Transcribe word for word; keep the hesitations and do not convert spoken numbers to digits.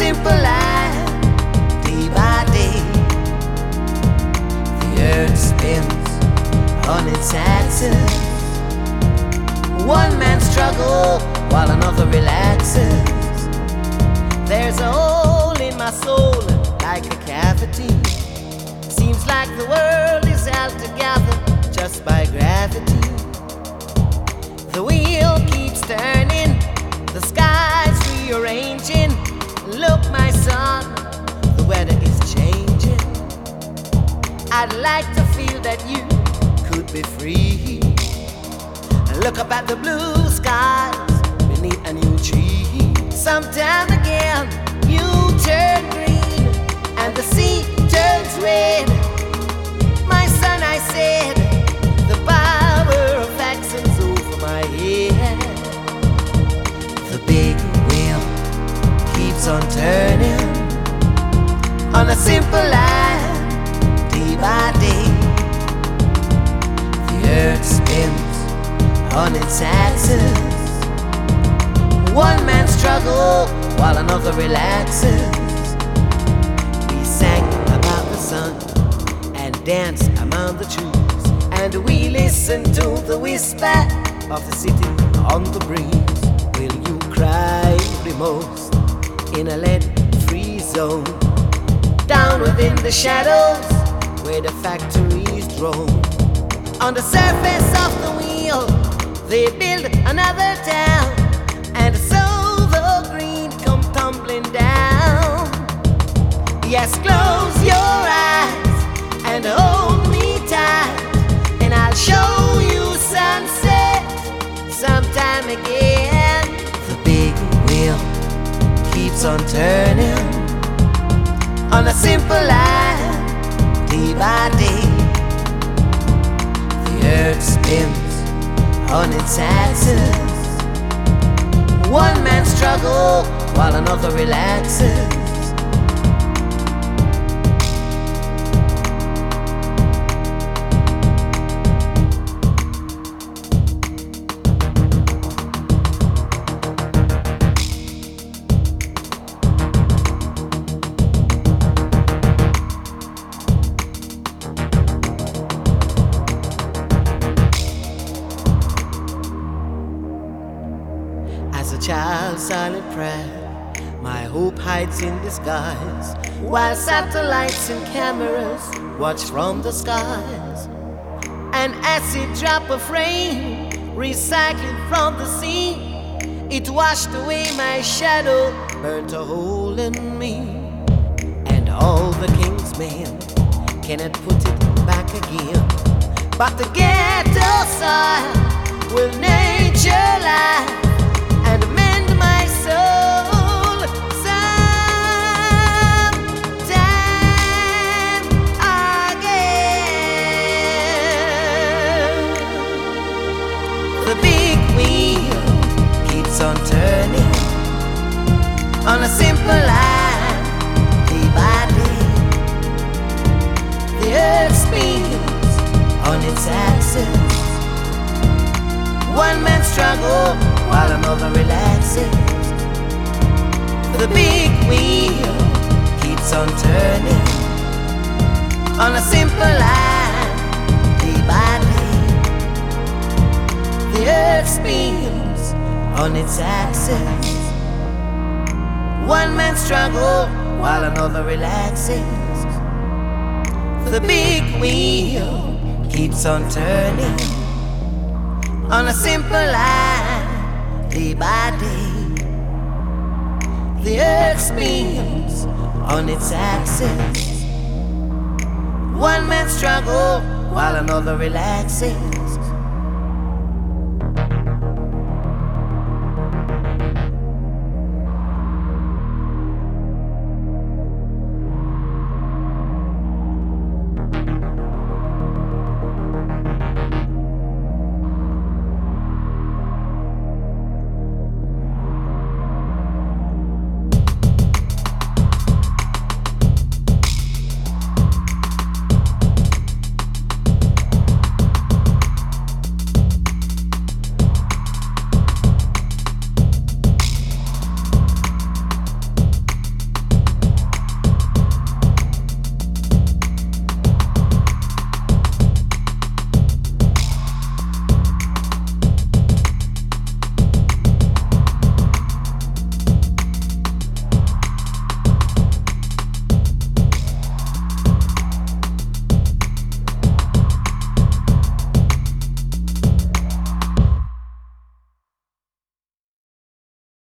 simple life, day by day. The earth spins on its axis. One man struggles while another relaxes. There's a hole in my soul like a cavity. Seems like the world is held together just by gravity. The wheel keeps turning, the sky's rearranging. Look, my son, the weather is changing. I'd like to feel that you could be free. Look up at the blue skies beneath a new tree. Sometime again you turn green and the sea turns red. My son, I said, the power of action's over my head. The big wheel keeps on turning on a simple life, day by day. The earth spins on its axis. One man struggles while another relaxes. We sang about the sun and danced among the trees, and we listened to the whisper of the city on the breeze. Will you cry remorse in a lead-free zone? Down within the shadows where the factories drone. On the surface of the wheel they build another town, and so the green come tumbling down. Yes, close your eyes and hold me tight, and I'll show you sunset sometime again. The big wheel keeps on turning on a simple life, day by day. The earth spins on its axis. One man struggles while another relaxes. As a child's silent prayer, my hope hides in disguise, while satellites and cameras watch from the skies. An acid drop of rain, recycled from the sea, it washed away my shadow, burnt a hole in me. And all the king's men cannot put it back again, but the ghetto soil will nature lie and mend my soul sometime again. The big wheel keeps on turning on a simple line, day by day. The earth spins on its axis. One man struggles while another relaxes. The big wheel keeps on turning on a simple line, day by day. The earth spins on its axis. One man struggles while another relaxes. The big wheel keeps on turning on a simple line, day by day. The earth spins on its axis. One man struggles while another relaxes.